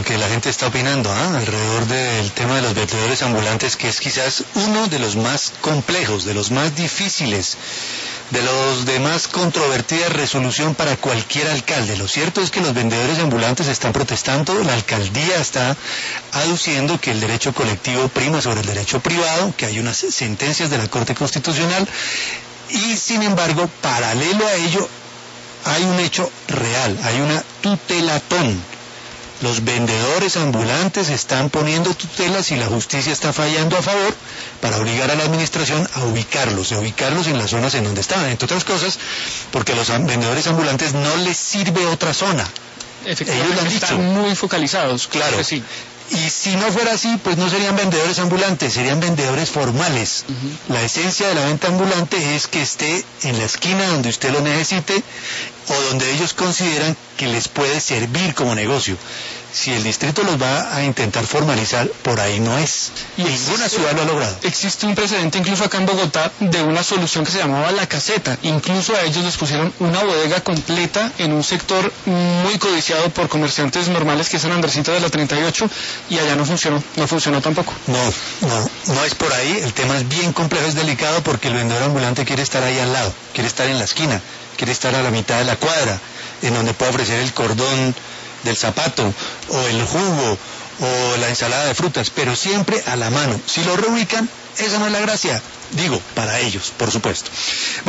lo que la gente está opinando, alrededor del tema de los vendedores ambulantes, que es quizás uno de los más complejos, de los más difíciles, de los de más controvertida resolución para cualquier alcalde. Lo cierto es que los vendedores ambulantes están protestando, la alcaldía está aduciendo que el derecho colectivo prima sobre el derecho privado, que hay unas sentencias de la Corte Constitucional, y sin embargo, paralelo a ello, hay un hecho real, hay una tutelatón. Los vendedores ambulantes están poniendo tutelas y la justicia está fallando a favor para obligar a la administración a ubicarlos en las zonas en donde estaban, entre otras cosas, porque a los vendedores ambulantes no les sirve otra zona. Ellos lo han dicho. Están muy focalizados, claro que sí. Y si no fuera así, pues no serían vendedores ambulantes, serían vendedores formales. La esencia de la venta ambulante es que esté en la esquina donde usted lo necesite o donde ellos consideran que les puede servir como negocio. Si el distrito los va a intentar formalizar, por ahí no es. Y ninguna ciudad lo ha logrado. Existe un precedente incluso acá en Bogotá de una solución que se llamaba La Caseta. Incluso a ellos les pusieron una bodega completa en un sector muy codiciado por comerciantes normales, que es San Andresito de la 38, y allá no funcionó tampoco. No es por ahí. El tema es bien complejo, es delicado, porque el vendedor ambulante quiere estar ahí al lado, quiere estar en la esquina, quiere estar a la mitad de la cuadra, en donde pueda ofrecer el cordón del zapato, o el jugo, o la ensalada de frutas, pero siempre a la mano. Si lo reubican, esa no es la gracia. Digo, para ellos, por supuesto.